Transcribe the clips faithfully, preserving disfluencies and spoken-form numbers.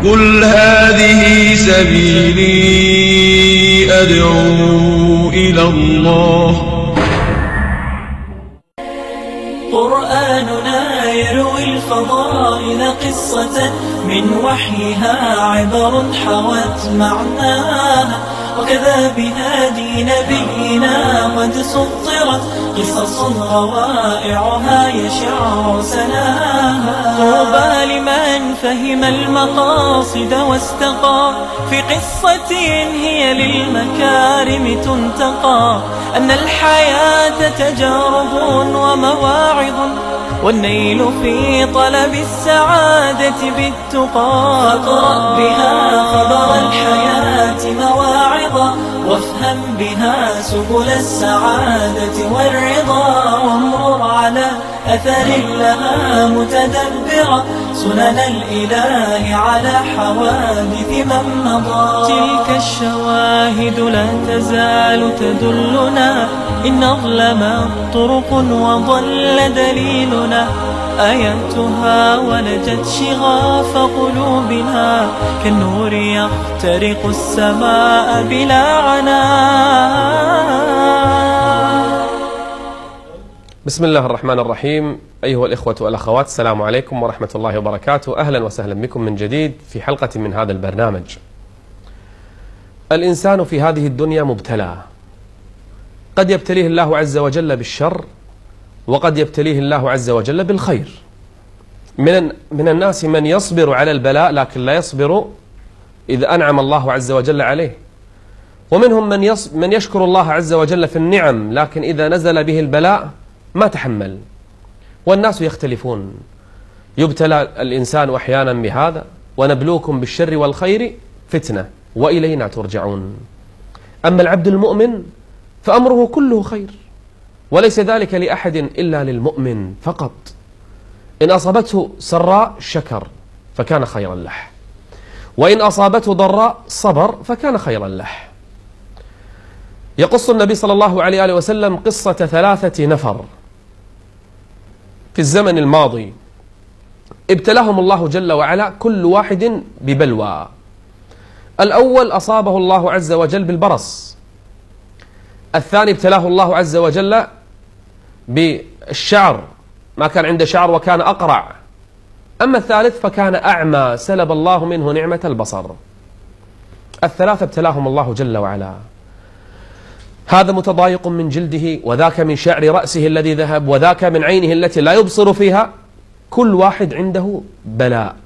قل هذه سبيلي أدعو إلى الله. قرآننا يروي الفضائل قصة من وحيها عبر حوت معناها، وكذا بهادي نبينا قد سطرت قصص روائعها يشع سناها. طوبى لمن فهم المقاصد واستقى في قصة هي للمكارم تنتقى، أن الحياة تجارب ومواعظ، والنيل في طلب السعادة بالتقى. فاقرأ بها خبر الحياة مواعظا، وافهم بها سبل السعادة والرضا، وامرر على أثر لها متدبرا سنن الإله على حوادث من مضى. تلك الشواهد لا تزال تدلنا، إن أظلمت طرق وضل دليلنا، آياتها ولجت شغاف قلوبنا، كالنور يخترق السماء بلا عناء. بسم الله الرحمن الرحيم. أيها الإخوة والأخوات، السلام عليكم ورحمة الله وبركاته. أهلا وسهلا بكم من جديد في حلقة من هذا البرنامج. الإنسان في هذه الدنيا مبتلى، قد يبتليه الله عز وجل بالشر، وقد يبتليه الله عز وجل بالخير. من من الناس من يصبر على البلاء لكن لا يصبر إذا أنعم الله عز وجل عليه، ومنهم من من يشكر الله عز وجل في النعم، لكن إذا نزل به البلاء ما تحمل. والناس يختلفون، يبتلى الإنسان أحيانا بهذا، ونبلوكم بالشر والخير فتنة وإلينا ترجعون. أما العبد المؤمن فأمره كله خير، وليس ذلك لأحد إلا للمؤمن فقط. إن أصابته سراء شكر فكان خيرا له، وإن أصابته ضراء صبر فكان خيرا له. يقص النبي صلى الله عليه وسلم قصة ثلاثة نفر في الزمن الماضي ابتلاهم الله جل وعلا كل واحد ببلوى. الأول أصابه الله عز وجل بالبرص، الثاني ابتلاه الله عز وجل بالشعر، ما كان عنده شعر وكان أقرع، أما الثالث فكان أعمى سلب الله منه نعمة البصر. الثلاثة ابتلاهم الله جل وعلا، هذا متضايق من جلده، وذاك من شعر رأسه الذي ذهب، وذاك من عينه التي لا يبصر فيها. كل واحد عنده بلاء،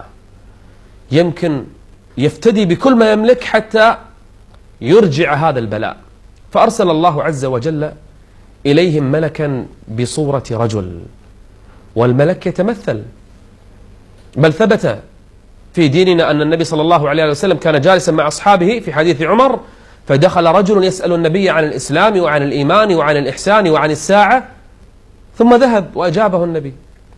يمكن يفتدي بكل ما يملك حتى يرجع هذا البلاء. فأرسل الله عز وجل إليهم ملكا بصورة رجل، والملك يتمثل، بل ثبت في ديننا أن النبي صلى الله عليه وسلم كان جالسا مع أصحابه في حديث عمر، فدخل رجل يسأل النبي عن الإسلام وعن الإيمان وعن الإحسان وعن الساعة، ثم ذهب وأجابه النبي.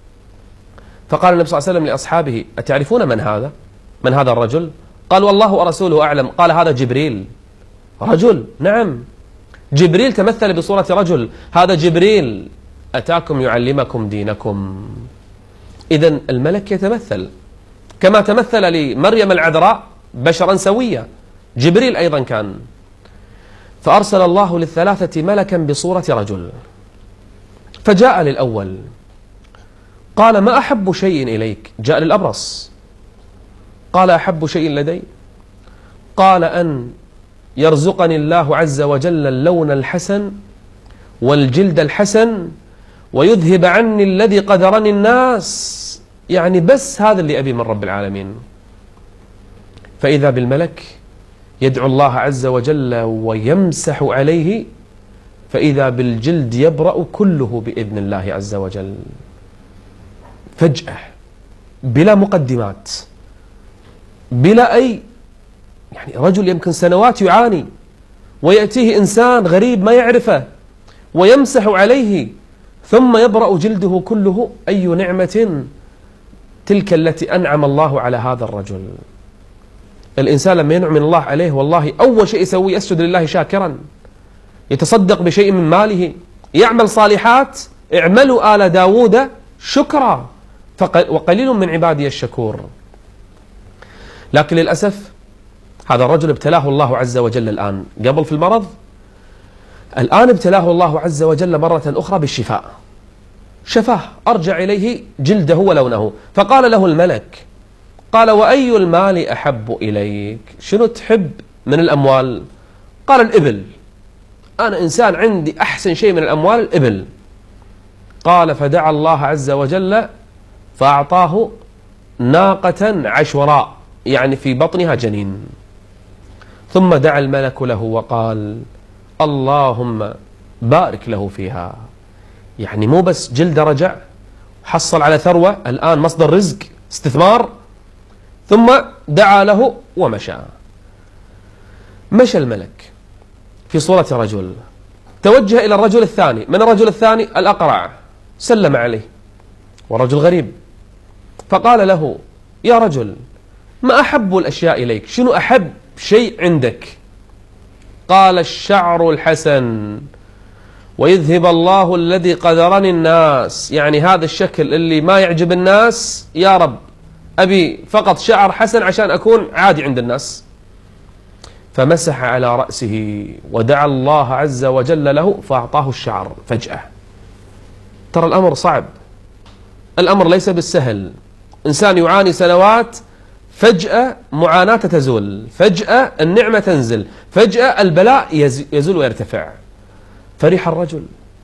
فقال النبي صلى الله عليه وسلم لأصحابه: أتعرفون من هذا؟ من هذا الرجل؟ قال: والله ورسوله أعلم. قال: هذا جبريل. رجل؟ نعم، جبريل تمثل بصورة رجل، هذا جبريل أتاكم يعلمكم دينكم. إذن الملك يتمثل، كما تمثل لمريم العذراء بشرا سويا، جبريل أيضا كان. فأرسل الله للثلاثة ملكا بصورة رجل، فجاء للأول قال: ما أحب شيء إليك؟ جاء للأبرص قال: أحب شيء لدي؟ قال: أن يرزقني الله عز وجل اللون الحسن والجلد الحسن، ويذهب عني الذي قدرني الناس. يعني بس هذا اللي أبي من رب العالمين. فإذا بالملك يدعو الله عز وجل ويمسح عليه، فإذا بالجلد يبرأ كله بإذن الله عز وجل، فجأة بلا مقدمات، بلا أي يعني رجل يمكن سنوات يعاني، ويأتيه إنسان غريب ما يعرفه ويمسح عليه، ثم يبرأ جلده كله. أي نعمة تلك التي أنعم الله على هذا الرجل. الإنسان لما ينعم الله عليه والله أول شيء يسوي يسجد لله شاكرا، يتصدق بشيء من ماله، يعمل صالحات. اعملوا آل داود شكرا وقليل من عبادي الشكور. لكن للأسف هذا الرجل ابتلاه الله عز وجل الآن، قبل في المرض، الآن ابتلاه الله عز وجل مرة أخرى بالشفاء، شفاه، أرجع إليه جلده ولونه. فقال له الملك، قال: وأي المال أحب إليك؟ شنو تحب من الأموال؟ قال: الإبل، أنا إنسان عندي أحسن شيء من الأموال الإبل. قال: فدعا الله عز وجل فأعطاه ناقة عشوراء، يعني في بطنها جنين. ثم دعا الملك له وقال: اللهم بارك له فيها. يعني مو بس جلد رجع، حصل على ثروة، الآن مصدر رزق، استثمار. ثم دعا له ومشى. مشى الملك في صورة رجل، توجه إلى الرجل الثاني. من الرجل الثاني؟ الأقرع، سلم عليه، ورجل غريب. فقال له: يا رجل، ما أحب الأشياء إليك؟ شنو أحب شيء عندك؟ قال: الشعر الحسن، ويذهب الله الذي قدرني الناس. يعني هذا الشكل اللي ما يعجب الناس، يا رب أبي فقط شعر حسن عشان أكون عادي عند الناس. فمسح على رأسه ودعا الله عز وجل له فأعطاه الشعر فجأة. ترى الأمر صعب، الأمر ليس بالسهل. إنسان يعاني سنوات، فجأة معاناة تزول، فجأة النعمة تنزل، فجأة البلاء يزول ويرتفع. فرح الرجل،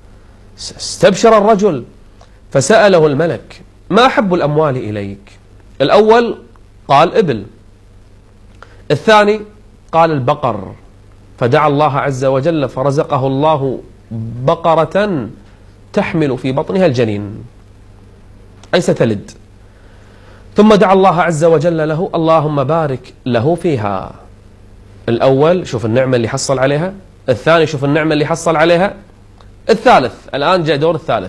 استبشر الرجل، فسأله الملك: ما أحب الأموال إليك؟ الأول قال إبل، الثاني قال البقر. فدعا الله عز وجل فرزقه الله بقرة تحمل في بطنها الجنين، أي ستلد. ثم دعا الله عز وجل له: اللهم بارك له فيها. الأول شوف النعمة اللي حصل عليها، الثاني شوف النعمة اللي حصل عليها، الثالث الآن جاء دور الثالث.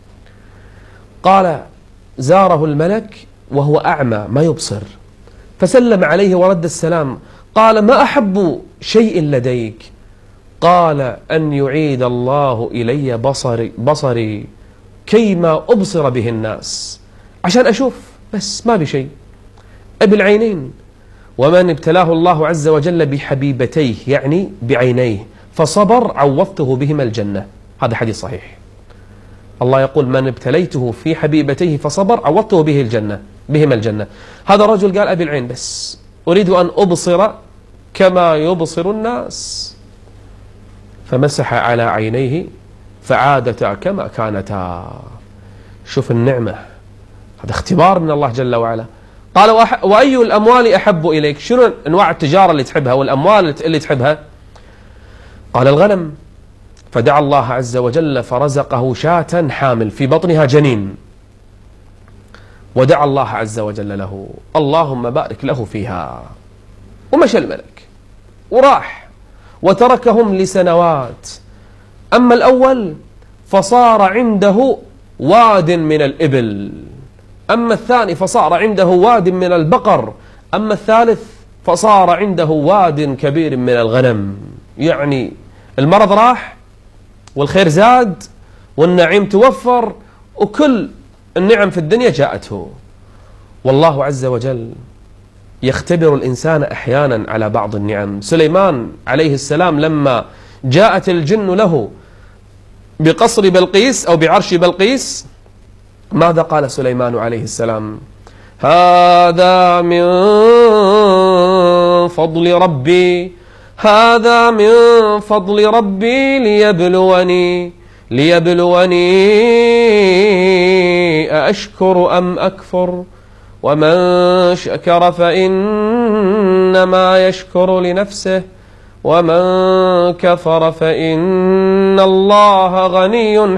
قال: زاره الملك وهو أعمى ما يبصر، فسلم عليه ورد السلام. قال: ما أحب شيء لديك؟ قال: أن يعيد الله إلي بصري, بصري كيما أبصر به الناس، عشان أشوف بس، ما بشيء. أبي العينين. ومن ابتلاه الله عز وجل بحبيبتيه، يعني بعينيه، فصبر عوضته بهما الجنة. هذا حديث صحيح. الله يقول: من ابتليته في حبيبتيه فصبر عوضته به الجنة بهما الجنة. هذا الرجل قال: أبي العين بس، أريد أن أبصر كما يبصر الناس. فمسح على عينيه فعادتا كما كانتا. شوف النعمة، هذا اختبار من الله جل وعلا. قال: وأي الأموال أحب إليك؟ شنو أنواع التجارة اللي تحبها والأموال اللي تحبها؟ قال: الغنم. فدعا الله عز وجل فرزقه شاة حامل في بطنها جنين، ودعا الله عز وجل له: اللهم بارك له فيها. ومشى الملك وراح وتركهم لسنوات. أما الأول فصار عنده واد من الإبل، أما الثاني فصار عنده واد من البقر، أما الثالث فصار عنده واد كبير من الغنم. يعني المرض راح والخير زاد والنعيم توفر وكل النعم في الدنيا جاءته. والله عز وجل يختبر الإنسان أحيانا على بعض النعم. سليمان عليه السلام لما جاءت الجن له بقصر بلقيس أو بعرش بلقيس، ماذا قال سليمان عليه السلام؟ هذا من فضل ربي، هذا من فضل ربي ليبلوني ليبلوني أأشكر أم أكفر، ومن شكر فإنما يشكر لنفسه، ومن كفر فإن الله غني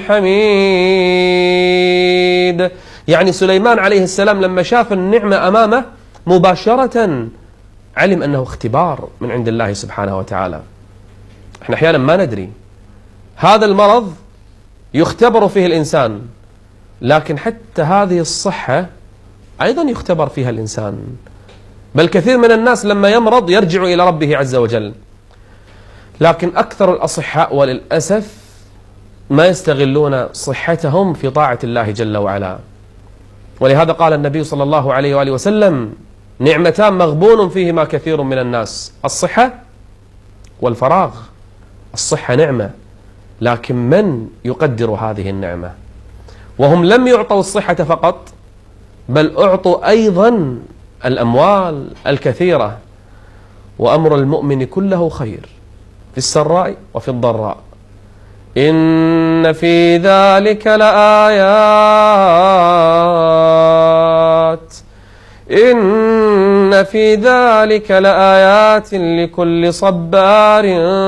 حميد. يعني سليمان عليه السلام لما شاف النعمة أمامه مباشرة علم أنه اختبار من عند الله سبحانه وتعالى. احنا أحيانا ما ندري، هذا المرض يختبر فيه الإنسان، لكن حتى هذه الصحة أيضا يختبر فيها الإنسان. بل كثير من الناس لما يمرض يرجع إلى ربه عز وجل، لكن أكثر الأصحاء وللأسف ما يستغلون صحتهم في طاعة الله جل وعلا. ولهذا قال النبي صلى الله عليه وآله وسلم: نعمتان مغبون فيهما كثير من الناس: الصحة والفراغ. الصحة نعمة، لكن من يقدر هذه النعمة؟ وهم لم يعطوا الصحة فقط، بل أعطوا أيضا الأموال الكثيرة. وأمر المؤمن كله خير في السراء وفي الضراء. إن في ذلك لآيات إن في ذلك لآيات لكل صبار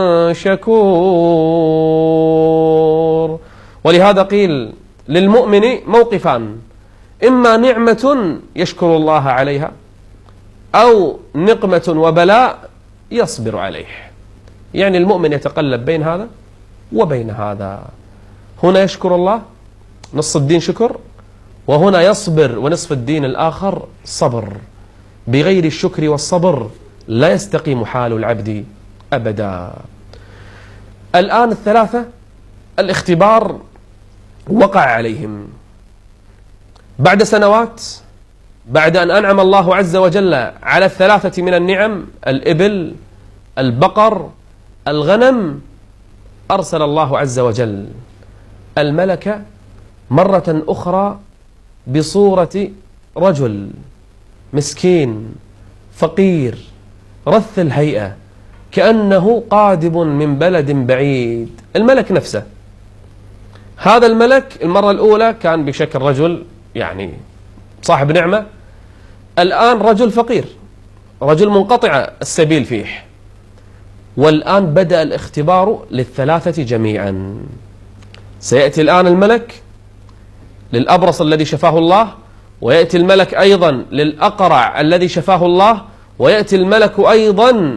شكور. ولهذا قيل للمؤمن موقفان: إما نعمة يشكر الله عليها، أو نقمة وبلاء يصبر عليه. يعني المؤمن يتقلب بين هذا وبين هذا. هنا يشكر الله، نص الدين شكر، وهنا يصبر ونصف الدين الآخر صبر. بغير الشكر والصبر لا يستقيم حال العبد أبدا. الآن الثلاثة الاختبار وقع عليهم بعد سنوات، بعد أن أنعم الله عز وجل على الثلاثة من النعم: الإبل، البقر، الغنم. أرسل الله عز وجل الملك مرة أخرى بصورة رجل مسكين فقير رث الهيئة، كأنه قادم من بلد بعيد. الملك نفسه، هذا الملك المرة الأولى كان بشكل رجل يعني صاحب نعمة، الآن رجل فقير، رجل منقطع السبيل فيه. والآن بدأ الاختبار للثلاثة جميعا. سيأتي الآن الملك للأبرص الذي شفاه الله، ويأتي الملك أيضا للأقرع الذي شفاه الله، ويأتي الملك أيضا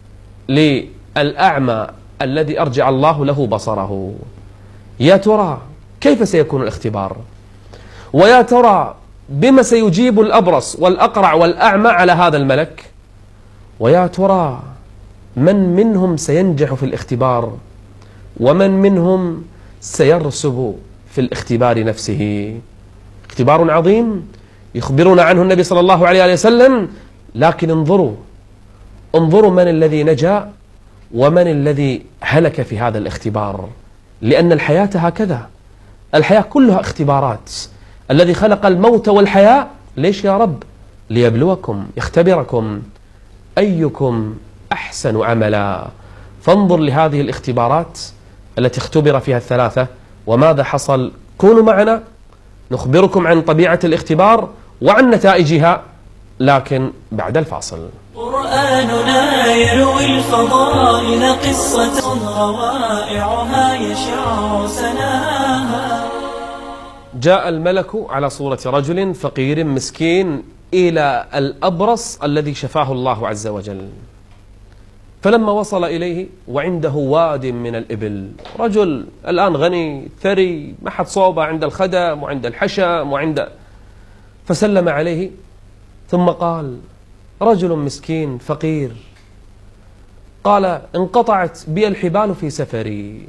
للأعمى الذي أرجع الله له بصره. يا ترى كيف سيكون الاختبار؟ ويا ترى بما سيجيب الأبرص والأقرع والأعمى على هذا الملك؟ ويا ترى من منهم سينجح في الاختبار، ومن منهم سيرسب في الاختبار نفسه؟ اختبار عظيم يخبرنا عنه النبي صلى الله عليه وسلم. لكن انظروا انظروا من الذي نجا ومن الذي هلك في هذا الاختبار. لأن الحياة هكذا، الحياة كلها اختبارات. الذي خلق الموت والحياة ليش يا رب؟ ليبلوكم، يختبركم أيكم أحسن عملا. فانظر لهذه الاختبارات التي اختبر فيها الثلاثة وماذا حصل. كونوا معنا نخبركم عن طبيعة الاختبار وعن نتائجها، لكن بعد الفاصل. قرآننا يروي الفضائل قصة روائعها يشع سناها. جاء الملك على صورة رجل فقير مسكين إلى الأبرص الذي شفاه الله عز وجل. فلما وصل إليه وعنده واد من الإبل، رجل الآن غني ثري، ما حد صوبه عند الخدم وعند الحشم وعند، فسلم عليه ثم قال: رجل مسكين فقير، قال: انقطعت بي الحبال في سفري،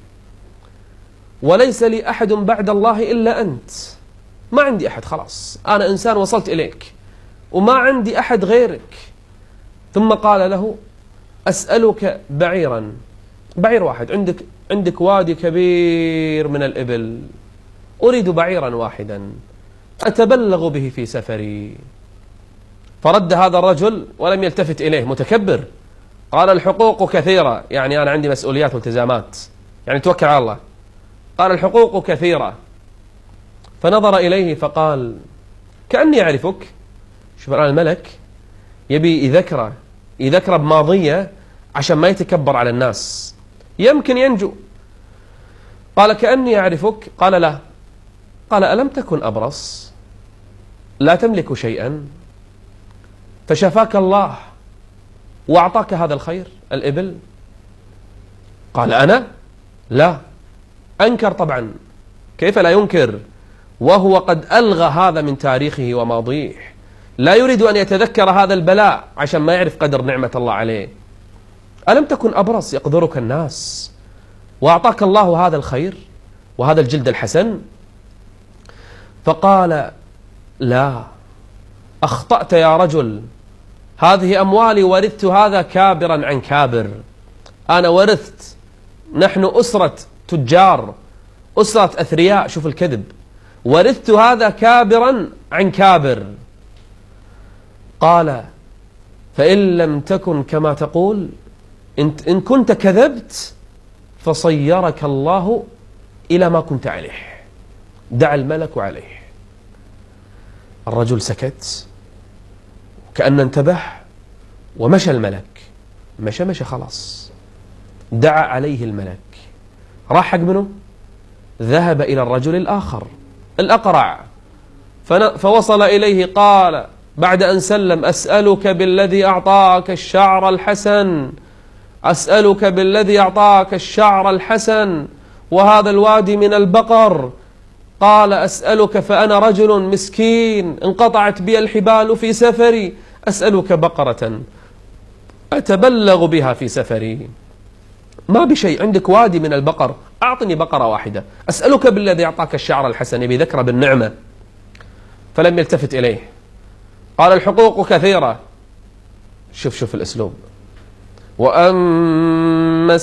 وليس لي أحد بعد الله إلا أنت. ما عندي أحد، خلاص أنا إنسان وصلت إليك وما عندي أحد غيرك. ثم قال له: أسألك بعيرا، بعير واحد، عندك عندك وادي كبير من الإبل، أريد بعيرا واحدا أتبلغ به في سفري. فرد هذا الرجل ولم يلتفت إليه، متكبر. قال: الحقوق كثيرة، يعني أنا عندي مسؤوليات والتزامات، يعني توكل على الله. قال: الحقوق كثيرة. فنظر إليه فقال: كأني أعرفك. شوف الآن الملك يبي يذكره يذكره بماضية عشان ما يتكبر على الناس، يمكن ينجو. قال: كأني أعرفك. قال: لا. قال: ألم تكن أبرص لا تملك شيئا فشفاك الله وأعطاك هذا الخير الإبل؟ قال: أنا؟ لا. أنكر طبعا، كيف لا ينكر وهو قد ألغى هذا من تاريخه وماضيه، لا يريد أن يتذكر هذا البلاء عشان ما يعرف قدر نعمة الله عليه. ألم تكن أبرص يقدرك الناس وأعطاك الله هذا الخير وهذا الجلد الحسن؟ فقال: لا، أخطأت يا رجل، هذه أموالي ورثت هذا كابرا عن كابر. أنا ورثت، نحن أسرة تجار، أسرة أثرياء. شوف الكذب، ورثت هذا كابرا عن كابر. قال فإن لم تكن كما تقول، إن كنت كذبت فصيرك الله إلى ما كنت عليه. دعا الملك عليه. الرجل سكت كأن انتبه ومشى الملك. مشى مشى خلاص. دعا عليه الملك. راح حق منه؟ ذهب إلى الرجل الآخر الأقرع فوصل إليه. قال بعد أن سلم: أسألك بالذي أعطاك الشعر الحسن، أسألك بالذي أعطاك الشعر الحسن وهذا الوادي من البقر. قال: أسألك فأنا رجل مسكين انقطعت بي الحبال في سفري، أسألك بقرة أتبلغ بها في سفري. ما بشيء، عندك وادي من البقر، أعطني بقرة واحدة. أسألك بالذي أعطاك الشعر الحسن، يبي ذكر بالنعمة. فلم يلتفت إليه. قال: الحقوق كثيرة. شوف شوف الأسلوب. وأما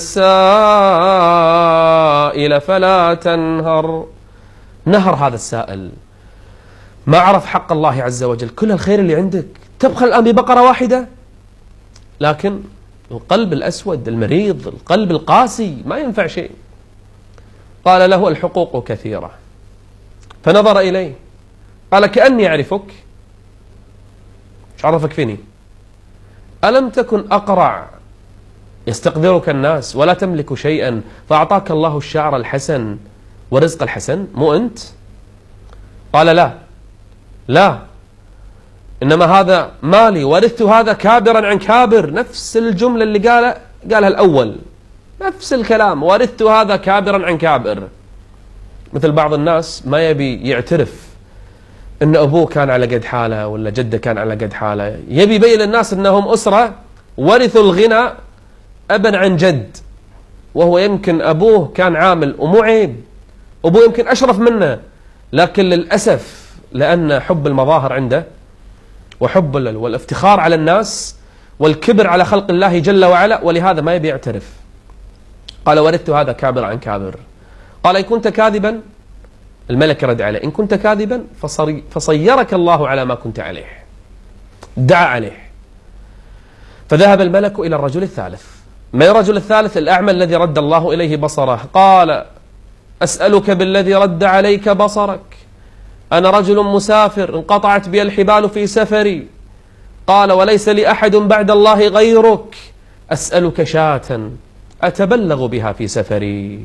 السائل فلا تنهر. نهر هذا السائل، ما عرف حق الله عز وجل. كل الخير اللي عندك تبخل الآن ببقرة واحدة؟ لكن القلب الأسود المريض، القلب القاسي، ما ينفع شيء. قال له: الحقوق كثيرة. فنظر إليه قال: كأني أعرفك. ايش عرفك فيني؟ ألم تكن أقرع يستقدرك الناس ولا تملك شيئا فأعطاك الله الشعر الحسن ورزق الحسن؟ مو أنت؟ قال: لا لا، إنما هذا مالي، ورثت هذا كابرا عن كابر. نفس الجملة اللي قال قالها الأول، نفس الكلام، ورثت هذا كابرا عن كابر. مثل بعض الناس ما يبي يعترف إن أبوه كان على قد حاله ولا جده كان على قد حاله، يبي يبين للناس أنهم أسرة ورثوا الغنى أبا عن جد، وهو يمكن أبوه كان عامل ومو عيب، أبوه يمكن أشرف منه، لكن للأسف لأن حب المظاهر عنده وحب والافتخار على الناس والكبر على خلق الله جل وعلا، ولهذا ما يبي يعترف. قال: ورثت هذا كابر عن كابر. قال: إن كنت كاذبا، الملك رد عليه: إن كنت كاذبا فصيرك الله على ما كنت عليه. دعا عليه. فذهب الملك إلى الرجل الثالث. ما الرجل الثالث؟ الأعمى الذي رد الله إليه بصره. قال: أسألك بالذي رد عليك بصرك، أنا رجل مسافر انقطعت بي الحبال في سفري. قال: وليس لي أحد بعد الله غيرك، أسألك شاة أتبلغ بها في سفري.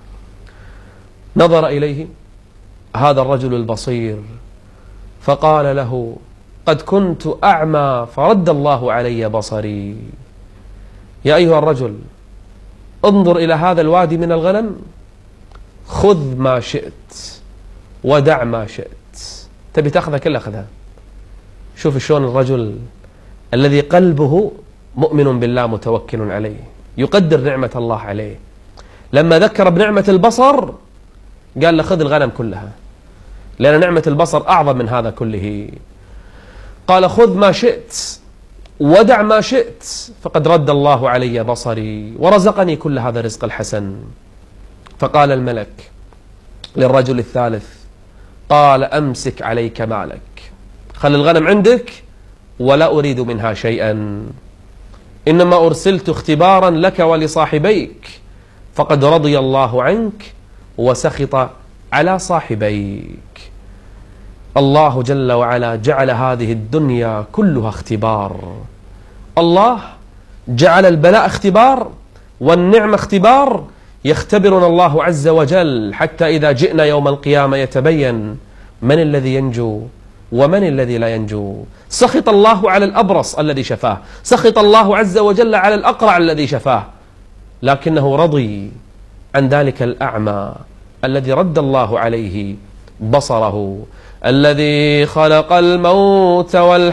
نظر إليه هذا الرجل البصير فقال له: قد كنت أعمى فرد الله علي بصري. يا أيها الرجل، انظر إلى هذا الوادي من الغنم، خذ ما شئت ودع ما شئت. تبي تأخذها كلها أخذها. شوف شلون الرجل الذي قلبه مؤمن بالله متوكل عليه يقدر نعمة الله عليه، لما ذكر بنعمة البصر قال له: خذ الغنم كلها، لأن نعمة البصر أعظم من هذا كله. قال: خذ ما شئت ودع ما شئت، فقد رد الله علي بصري ورزقني كل هذا الرزق الحسن. فقال الملك للرجل الثالث، قال: أمسك عليك مالك، خل الغنم عندك ولا أريد منها شيئا، إنما أرسلت اختبارا لك ولصاحبيك، فقد رضي الله عنك وسخط على صاحبيك. الله جل وعلا جعل هذه الدنيا كلها اختبار. الله جعل البلاء اختبار والنعمة اختبار، يختبرنا الله عز وجل حتى إذا جئنا يوم القيامة يتبين من الذي ينجو ومن الذي لا ينجو. سخط الله على الأبرص الذي شفاه، سخط الله عز وجل على الأقرع الذي شفاه، لكنه رضي عن ذلك الأعمى الذي رد الله عليه بصره. الذي خلق الموت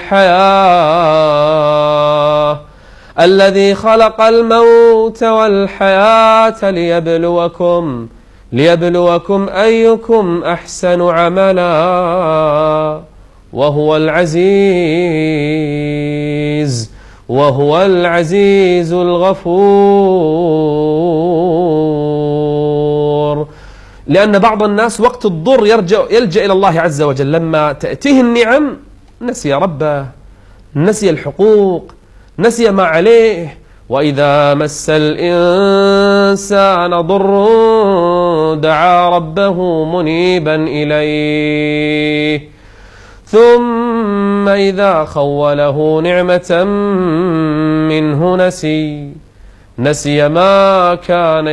والحياة، الذي خلق الموت والحياة ليبلوكم ليبلوكم أيكم أحسن عملا وهو العزيز وهو العزيز الغفور. لأن بعض الناس وقت الضر يرجع يلجأ إلى الله عز وجل، لما تأتيه النعم نسي ربه، نسي الحقوق، نسي ما عليه. وإذا مس الإنسان ضر دعا ربه منيبا إليه ثم إذا خوله نعمة منه نسي نسي ما كان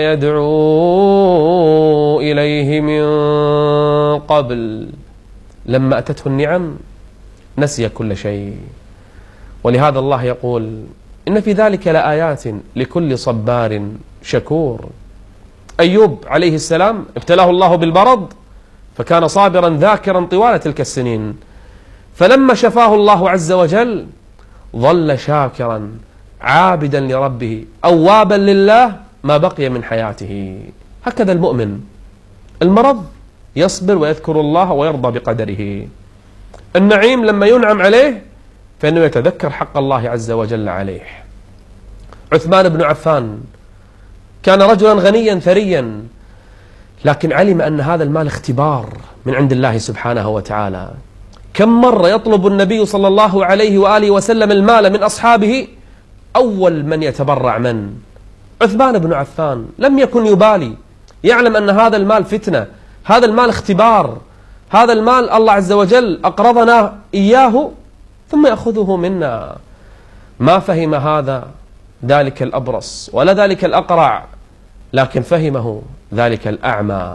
يدعو إليه من قبل. لما أتته النعم نسي كل شيء. ولهذا الله يقول إن في ذلك لآيات لكل صبار شكور. أيوب عليه السلام ابتلاه الله بالمرض فكان صابرا ذاكرا طوال تلك السنين، فلما شفاه الله عز وجل ظل شاكرا عابدا لربه أوابا لله ما بقي من حياته. هكذا المؤمن، المرض يصبر ويذكر الله ويرضى بقدره. النعيم لما ينعم عليه فإنه يتذكر حق الله عز وجل عليه. عثمان بن عفان كان رجلا غنيا ثريا، لكن علم أن هذا المال اختبار من عند الله سبحانه وتعالى. كم مرة يطلب النبي صلى الله عليه وآله وسلم المال من أصحابه، أول من يتبرع من؟ عثمان بن عفان. لم يكن يبالي، يعلم أن هذا المال فتنة، هذا المال اختبار، هذا المال الله عز وجل أقرضنا إياه ثم يأخذه منا. ما فهم هذا ذلك الأبرص ولا ذلك الأقرع، لكن فهمه ذلك الأعمى.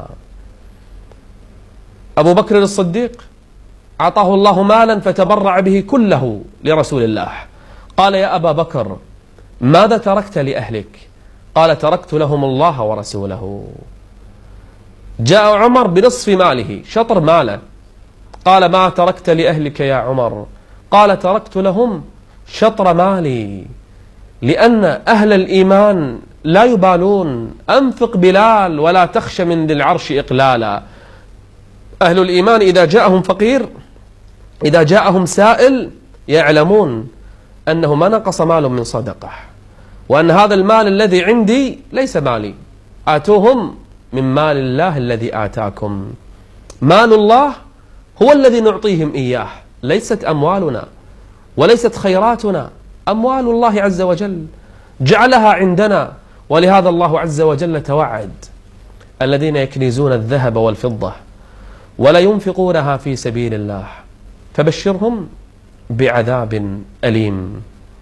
أبو بكر الصديق أعطاه الله مالا فتبرع به كله لرسول الله. قال يا أبا بكر ماذا تركت لأهلك؟ قال تركت لهم الله ورسوله. جاء عمر بنصف ماله، شطر ماله، قال ما تركت لأهلك يا عمر؟ قال تركت لهم شطر مالي. لأن أهل الإيمان لا يبالون، أنفق بلال ولا تخش من ذي العرش إقلالا. أهل الإيمان إذا جاءهم فقير، إذا جاءهم سائل، يعلمون أنه ما نقص مال من صدقة، وأن هذا المال الذي عندي ليس مالي، آتوهم من مال الله الذي آتاكم. مال الله هو الذي نعطيهم إياه، ليست أموالنا وليست خيراتنا، أموال الله عز وجل جعلها عندنا. ولهذا الله عز وجل توعد الذين يكنزون الذهب والفضة ولا ينفقونها في سبيل الله فبشرهم بعذاب أليم.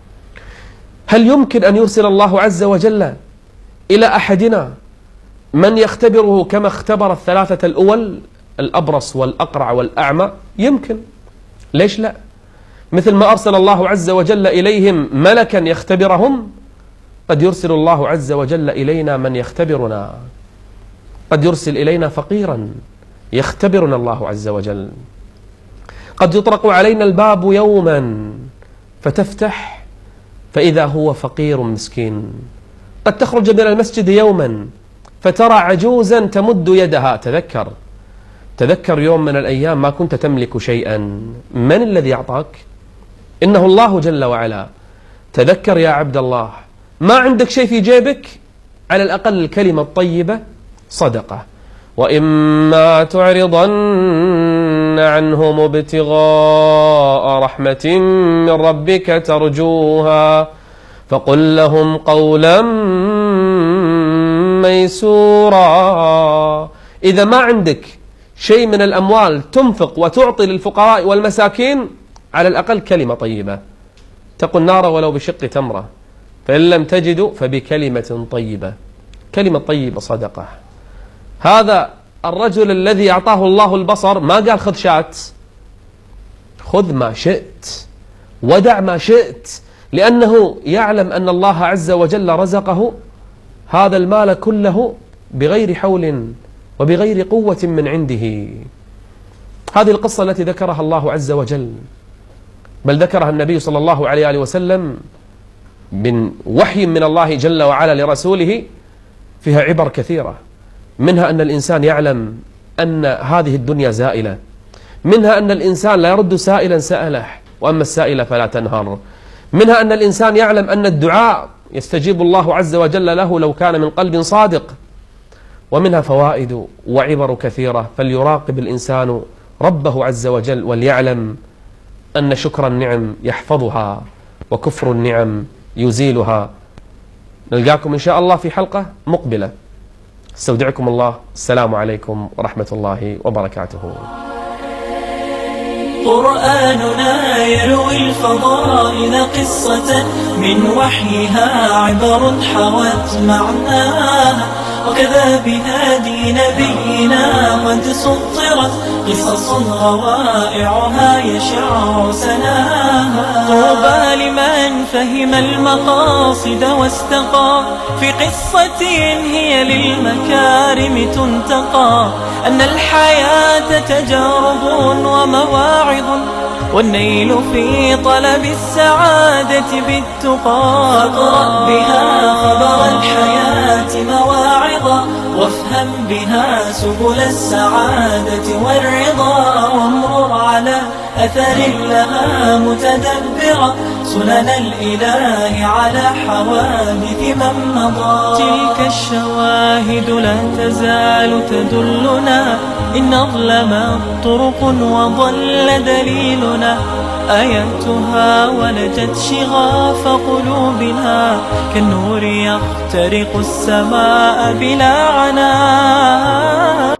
هل يمكن أن يرسل الله عز وجل إلى أحدنا من يختبره كما اختبر الثلاثة الأول، الأبرص والأقرع والأعمى؟ يمكن، ليش لا؟ مثل ما أرسل الله عز وجل إليهم ملكا يختبرهم، قد يرسل الله عز وجل إلينا من يختبرنا. قد يرسل إلينا فقيرا يختبرنا الله عز وجل. قد يطرق علينا الباب يوما فتفتح فإذا هو فقير مسكين. قد تخرج من المسجد يوما فترى عجوزا تمد يدها. تذكر تذكر يوم من الأيام ما كنت تملك شيئا، من الذي أعطاك؟ إنه الله جل وعلا. تذكر يا عبد الله، ما عندك شيء في جيبك، على الأقل الكلمة الطيبة صدقة. وإما تعرضن عنهم ابتغاء رحمة من ربك ترجوها فقل لهم قولا ميسورا. إذا ما عندك شيء من الأموال تنفق وتعطي للفقراء والمساكين، على الأقل كلمة طيبة، تقوا النار ولو بشق تمرة، فإن لم تجدوا فبكلمة طيبة. كلمة طيبة صدقة. هذا الرجل الذي أعطاه الله البصر ما قال خذ شات، خذ ما شئت ودع ما شئت، لأنه يعلم أن الله عز وجل رزقه هذا المال كله بغير حول وبغير قوة من عنده. هذه القصة التي ذكرها الله عز وجل، بل ذكرها النبي صلى الله عليه وسلم من وحي من الله جل وعلا لرسوله، فيها عبر كثيرة. منها أن الإنسان يعلم أن هذه الدنيا زائلة، منها أن الإنسان لا يرد سائلا سأله، وأما السائل فلا تنهر، منها أن الإنسان يعلم أن الدعاء يستجيب الله عز وجل له لو كان من قلب صادق. ومنها فوائد وعبر كثيرة، فليراقب الإنسان ربه عز وجل وليعلم أن شكر النعم يحفظها وكفر النعم يزيلها. نلقاكم إن شاء الله في حلقة مقبلة. استودعكم الله. السلام عليكم ورحمة الله وبركاته. قرآننا يروي الفضائل قصة من وحيها عبر حوت معناها، وكذا بهادي نبينا قد سطرت قصص روائعها يشع سناها. طوبى لمن فهم المقاصد واستقى في قصة هي للمكارم تنتقى، أن الحياة تجارب ومواعظ والنيل في طلب السعادة بالتقى. فاقرأ بها خبر الحياة مواعظا، وافهم بها سبل السعادة والرضا، وامرر على أثر لها متدبرا سنن الإله على حوادث من مضى. تلك الشواهد لا تزال تدلنا إن أظلمت طرق وضل دليلنا، آياتها ولجت شغاف قلوبنا كالنور يخترق السماء بلا عناء.